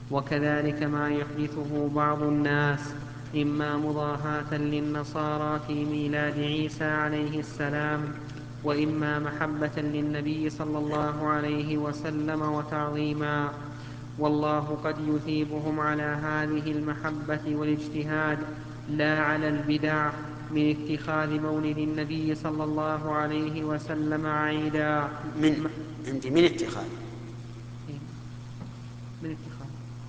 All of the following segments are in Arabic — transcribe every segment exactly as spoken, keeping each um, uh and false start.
وكذلك ما يحدثه بعض الناس إما مضاهاة للنصارى في ميلاد عيسى عليه السلام، وإما محبة للنبي صلى الله عليه وسلم وتعظيما، والله قد يثيبهم على هذه المحبة والاجتهاد لا على البدع من اتخاذ مولد النبي صلى الله عليه وسلم عيدا. من عندي من اتخاذ من اتخاذ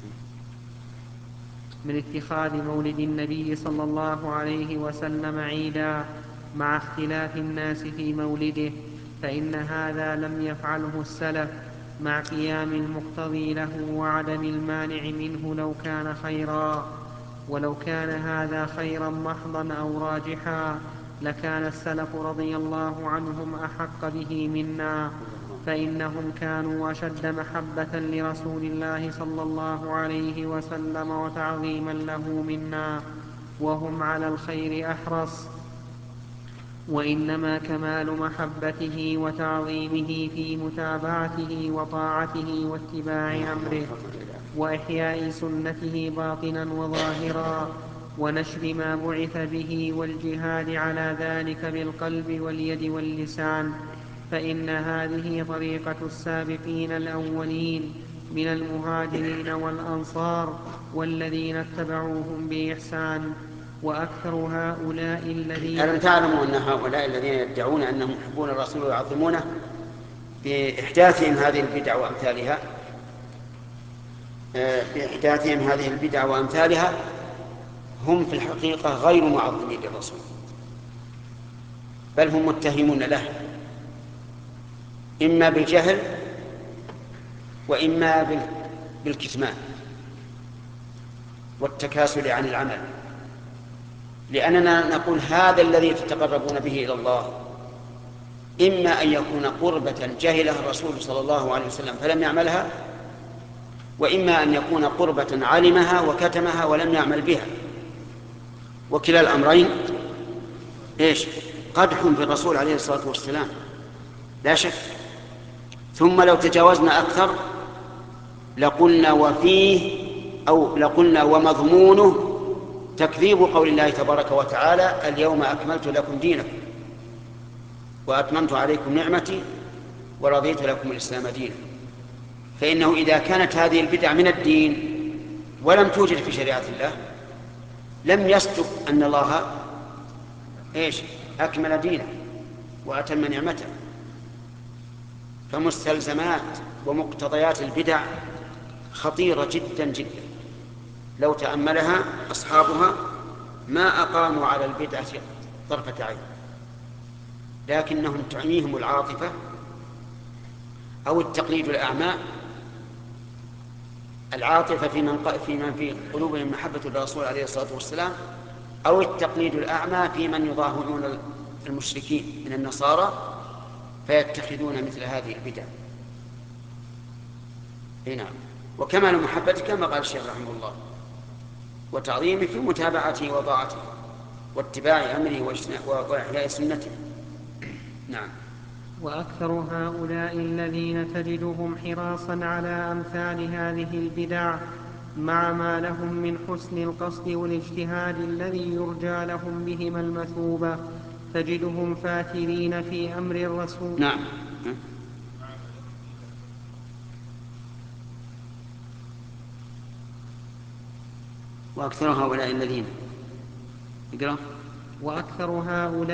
من اتخاذ مولد النبي صلى الله عليه وسلم عيدا مع اختلاف الناس في مولده، فإن هذا لم يفعله السلف مع قيام المقتضي له وعدم المانع منه لو كان خيرا. ولو كان هذا خيرا محضا أو راجحا لكان السلف رضي الله عنهم أحق به منا، فإنهم كانوا أشد محبة لرسول الله صلى الله عليه وسلم وتعظيما له منا، وهم على الخير أحرص. وإنما كمال محبته وتعظيمه في متابعته وطاعته واتباع أمره وإحياء سنته باطنا وظاهرا، ونشر ما بعث به والجهاد على ذلك بالقلب واليد واللسان، فإن هذه طريقة السابقين الأولين من المهاجرين والأنصار والذين اتبعوهم بإحسان. وأكثر هؤلاء الذين ألم تعلموا أن هؤلاء الذين يدعون أنهم يحبون الرسول ويعظمونه بإحداثهم هذه البدع وأمثالها بإحداثهم هذه البدع وأمثالها هم في الحقيقة غير معظمين للرسول، بل هم متهمون له إما بالجهل وإما بالكتمان والتكاسل عن العمل، لأننا نقول هذا الذي تتقربون به إلى الله إما أن يكون قربة جهلها الرسول صلى الله عليه وسلم فلم يعملها، وإما أن يكون قربة علمها وكتمها ولم يعمل بها، وكلا الأمرين إيش؟ قدح في الرسول عليه الصلاة والسلام لا شك. ثم لو تجاوزنا أكثر لقلنا وفيه أو لقلنا ومضمونه تكذيب قول الله تبارك وتعالى اليوم أكملت لكم دينكم وأتممت عليكم نعمتي ورضيت لكم الإسلام دينا. فإنه إذا كانت هذه البدع من الدين ولم توجد في شريعة الله لم يصدق أن الله إيش أكمل دينه وأتم نعمته. فمستلزمات ومقتضيات البدع خطيرة جدا جدا، لو تأملها أصحابها ما أقاموا على البدعة طرفة عين، لكنهم تعميهم العاطفة أو التقليد الأعمى، العاطفة في من في من في قلوبهم محبة الرسول عليه الصلاة والسلام، أو التقليد الأعمى في من يضاهئون المشركين من النصارى فيتخذون مثل هذه البدع. هنا وكمال محبته كما قال الشيخ رحمه الله وتعظيمه في متابعته وطاعته واتباع أمره وإحياء سنته. نعم. وأكثر هؤلاء الذين تجدهم حراصا على أمثال هذه البدع مع ما لهم من حسن القصد والاجتهاد الذي يرجى لهم بهما المثوبة تجدهم فاترين في أمر الرسول. نعم. وأكثر هؤلاء الذين يقرأ وأكثر هؤلاء